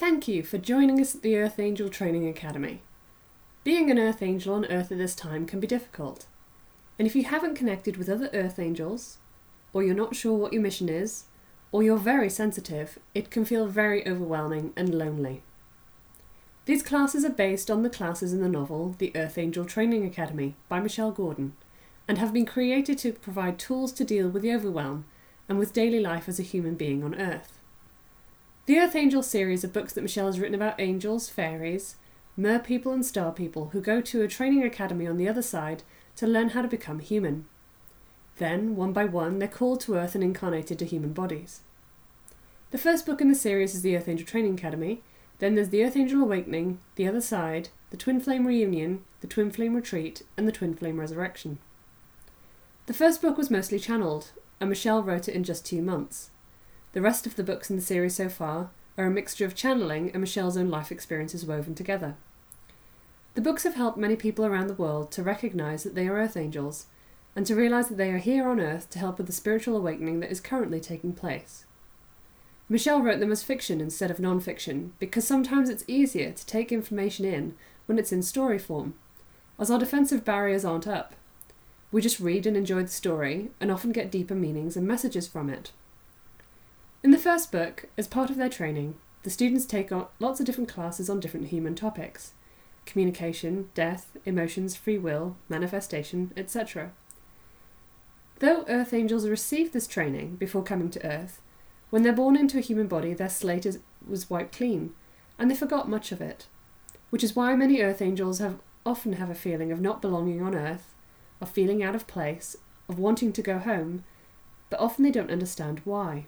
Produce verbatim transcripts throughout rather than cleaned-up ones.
Thank you for joining us at the Earth Angel Training Academy. Being an Earth Angel on Earth at this time can be difficult, and if you haven't connected with other Earth Angels, or you're not sure what your mission is, or you're very sensitive, it can feel very overwhelming and lonely. These classes are based on the classes in the novel The Earth Angel Training Academy by Michelle Gordon, and have been created to provide tools to deal with the overwhelm and with daily life as a human being on Earth. The Earth Angel series of books that Michelle has written about angels, fairies, mer people and star people who go to a training academy on the other side to learn how to become human. Then, one by one, they're called to Earth and incarnated to human bodies. The first book in the series is The Earth Angel Training Academy, then there's The Earth Angel Awakening, The Other Side, The Twin Flame Reunion, The Twin Flame Retreat, and The Twin Flame Resurrection. The first book was mostly channeled, and Michelle wrote it in just two months. The rest of the books in the series so far are a mixture of channeling and Michelle's own life experiences woven together. The books have helped many people around the world to recognise that they are Earth Angels, and to realise that they are here on Earth to help with the spiritual awakening that is currently taking place. Michelle wrote them as fiction instead of non-fiction, because sometimes it's easier to take information in when it's in story form, as our defensive barriers aren't up. We just read and enjoy the story, and often get deeper meanings and messages from it. In the first book, as part of their training, the students take on lots of different classes on different human topics: communication, death, emotions, free will, manifestation, et cetera. Though Earth Angels receive this training before coming to Earth, when they're born into a human body, their slate is, was wiped clean, and they forgot much of it, which is why many Earth Angels have often have a feeling of not belonging on Earth, of feeling out of place, of wanting to go home, but often they don't understand why.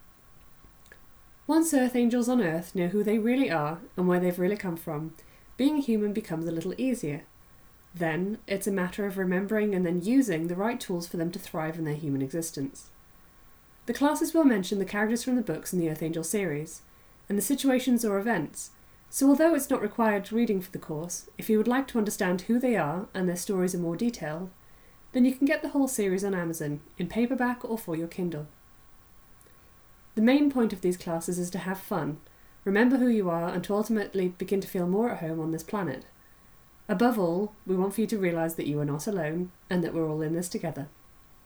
Once Earth Angels on Earth know who they really are and where they've really come from, being human becomes a little easier. Then, it's a matter of remembering and then using the right tools for them to thrive in their human existence. The classes will mention the characters from the books in the Earth Angel series, and the situations or events, so although it's not required reading for the course, if you would like to understand who they are and their stories in more detail, then you can get the whole series on Amazon, in paperback or for your Kindle. The main point of these classes is to have fun, remember who you are, and to ultimately begin to feel more at home on this planet. Above all, we want for you to realise that you are not alone, and that we're all in this together.